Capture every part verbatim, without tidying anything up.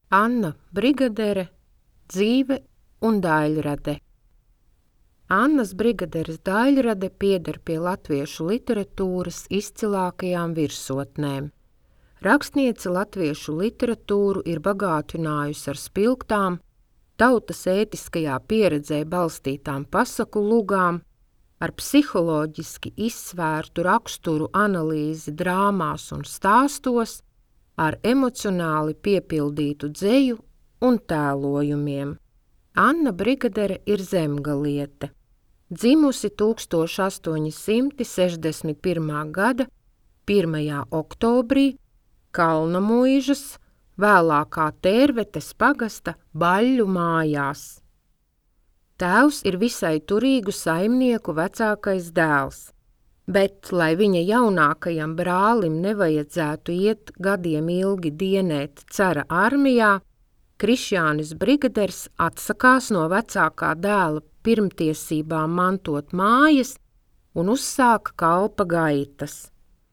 Anna Brigadere, dzīve un daļrade. Annas Brigaderes daļrade pieder pie latviešu literatūras izcilākajām virsotnēm. Rakstniece latviešu literatūru ir bagātinājusi ar spilgtām, tautas ētiskajā pieredzē balstītām pasaku lugām, ar psiholoģiski izsvērtu raksturu analīzi drāmās un stāstos, ar emocionāli piepildītu dzeju un tēlojumiem. Anna Brigadere ir zemgaliete. Dzimusi tūkstoš astoņi simti sešdesmit pirmā gada pirmajā oktobrī Kalnamuižas, vēlākā Tērvetes pagasta Baļļu mājās. Tēvs ir visai turīgu saimnieku vecākais dēls, bet, lai viņa jaunākajam brālim nevajadzētu iet gadiem ilgi dienēt cara armijā, Krišjānis Brigaders atsakās no vecākā dēla pirmtiesībām mantot mājas un uzsāka kalpa gaitas.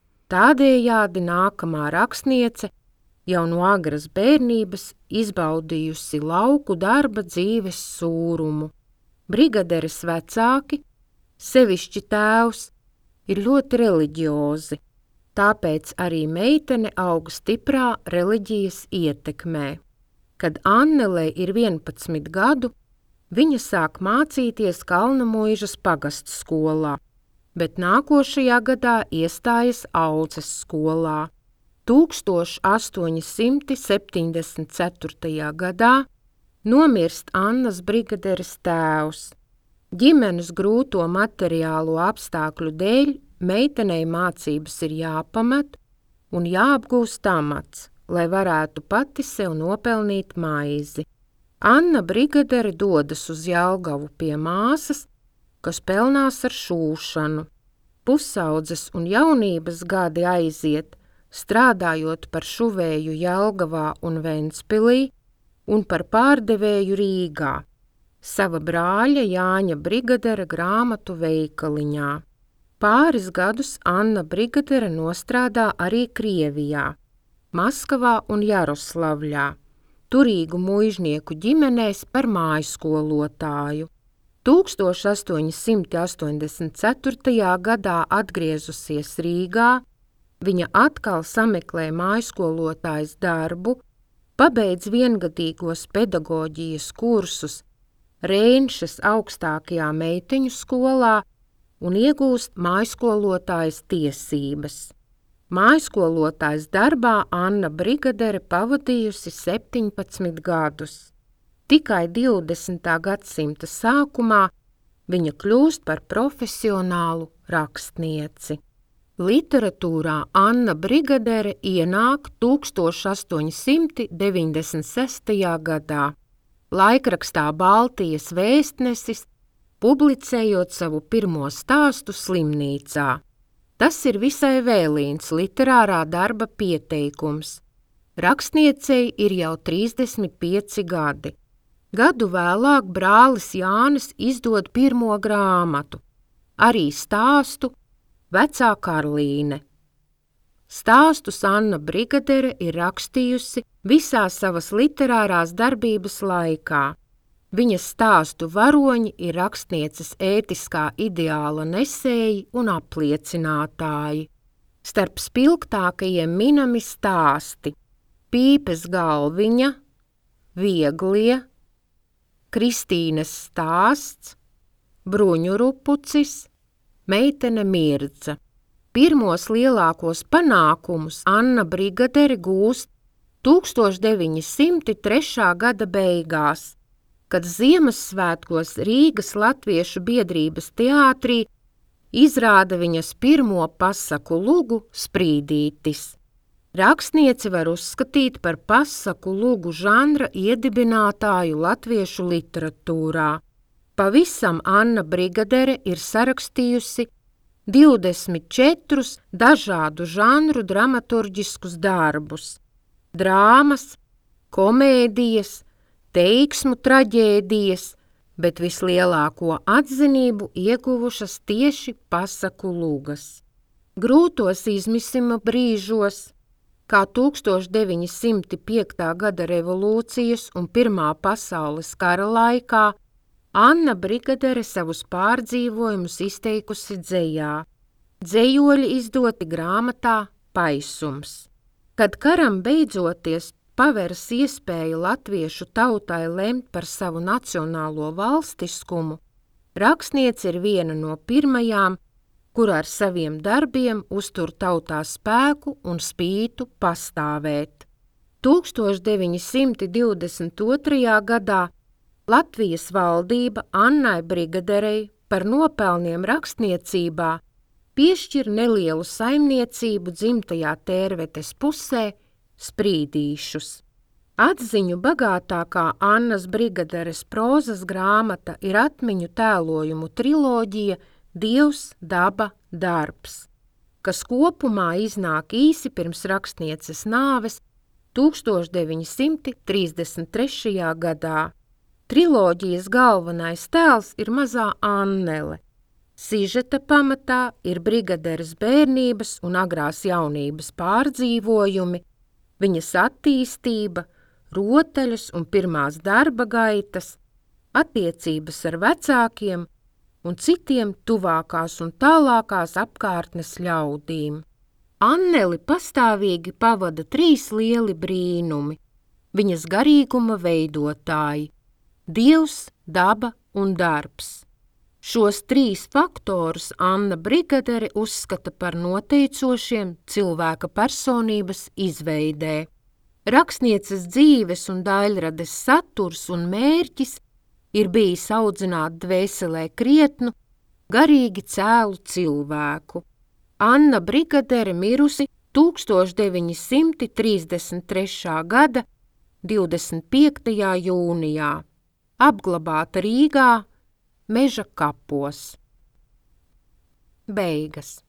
Tādējādi nākamā rakstniece jau no agras bērnības izbaudījusi lauku darba dzīves sūrumu. Brigaderes vecāki, sevišķi tēvs, ir ļoti reliģiozi, tāpēc arī meitene aug stiprā reliģijas ietekmē. Kad Annelei ir vienpadsmit gadu, viņa sāk mācīties Kalnamuižas pagastskolā, bet nākošajā gadā iestājas Auces skolā. tūkstoš astoņi simti septiņdesmit ceturtajā gadā nomirst Annas Brigaderes tēvs. Ģimenes grūto materiālo apstākļu dēļ meitenei mācības ir jāpamet un jāapgūst amats, lai varētu pati sev nopelnīt maizi. Anna Brigadere dodas uz Jelgavu pie māsas, kas pelnās ar šūšanu. Pusaudzes un jaunības gadi aiziet, strādājot par šuvēju Jelgavā un Ventspilī un par pārdevēju Rīgā, sava brāļa Jāņa Brigadera grāmatu veikaliņā. Pāris gadus Anna Brigadere nostrādā arī Krievijā, Maskavā un Jaroslavļā, turīgu muižnieku ģimenēs par mājskolotāju. tūkstoš astoņi simti astoņdesmit ceturtajā gadā atgriezusies Rīgā, viņa atkal sameklē mājskolotājas darbu, pabeidz viengadīgos pedagoģijas kursus Rēnšas augstākajā meiteņu skolā un iegūst mājskolotājas tiesības. Mājskolotājas darbā Anna Brigadere pavadījusi septiņpadsmit gadus. Tikai divdesmitā gadsimta sākumā viņa kļūst par profesionālu rakstnieci. Literatūrā Anna Brigadere ienāk tūkstoš astoņi simti deviņdesmit sestajā gadā. Laikrakstā Baltijas vēstnesis, publicējot savu pirmo stāstu slimnīcā. Tas ir visai vēlīns literārā darba pieteikums. Rakstniecei ir jau trīsdesmit pieci gadi. Gadu vēlāk brālis Jānis izdod pirmo grāmatu, arī stāstu Vecā Karlīne. Stāstus Anna Brigadere ir rakstījusi visā savas literārās darbības laikā. Viņas stāstu varoņi ir rakstnieces ētiskā ideāla nesēji un apliecinātāji. Starp spilgtākajiem minami stāsti Pīpes galviņa, Vieglie, Kristīnes stāsts, Bruņurupucis, Meitene Mirdza. Pirmos lielākos panākumus Anna Brigadere gūst tūkstoš deviņi simti trešā gada beigās, kad Ziemassvētkos Rīgas latviešu biedrības teātrī izrāda viņas pirmo pasaku lugu Sprīdītis. Rakstniece var uzskatīt par pasaku lugu žanra iedibinātāju latviešu literatūrā. Pavisam Anna Brigadere ir sarakstījusi divdesmit četrus dažādu žanru dramaturģiskus darbus – drāmas, komēdijas, teiksmu traģēdijas, bet vislielāko atzinību ieguvušas tieši pasaku lugas. Grūtos izmisuma brīžos, kā tūkstoš deviņi simti piekta gada revolūcijas un Pirmā pasaules kara laikā Anna Brigadere savus pārdzīvojumus izteikusi dzejā. Dzejoļi izdoti grāmatā Paisums. Kad karam beidzoties paveras iespēja latviešu tautai lemt par savu nacionālo valstiskumu, rakstniece ir viena no pirmajām, kur ar saviem darbiem uztur tautā spēku un spītu pastāvēt. tūkstoš deviņi simti divdesmit otrajā gadā Latvijas valdība Annai Brigaderei par nopelniem rakstniecībā piešķir nelielu saimniecību dzimtajā Tērvetes pusē Sprīdīšus. Atziņu bagātākā Annas Brigaderes prózas grāmata ir atmiņu tēlojumu triloģija Dievs, daba, darbs, kas kopumā iznāk īsi pirms rakstnieces nāves tūkstoš deviņi simti trīsdesmit trešajā gadā. Triloģijas galvenais tēls ir mazā Annele. Sižeta pamatā ir Brigaderes bērnības un agrās jaunības pārdzīvojumi, viņas attīstība, rotaļas un pirmās darba gaitas, attiecības ar vecākiem un citiem tuvākās un tālākās apkārtnes ļaudīm. Anneli pastāvīgi pavada trīs lieli brīnumi, viņas garīguma veidotāji – Dievs, daba un darbs. Šos trīs faktorus Anna Brigadere uzskata par noteicošiem cilvēka personības izveidē. Rakstnieces dzīves un daļrades saturs un mērķis ir bijis audzināt dvēselē krietnu, garīgi cēlu cilvēku. Anna Brigadere mirusi tūkstoš deviņi simti trīsdesmit trešā gada divdesmit piektajā jūnijā, apglabāta Rīgā Meža kapos. Beigas.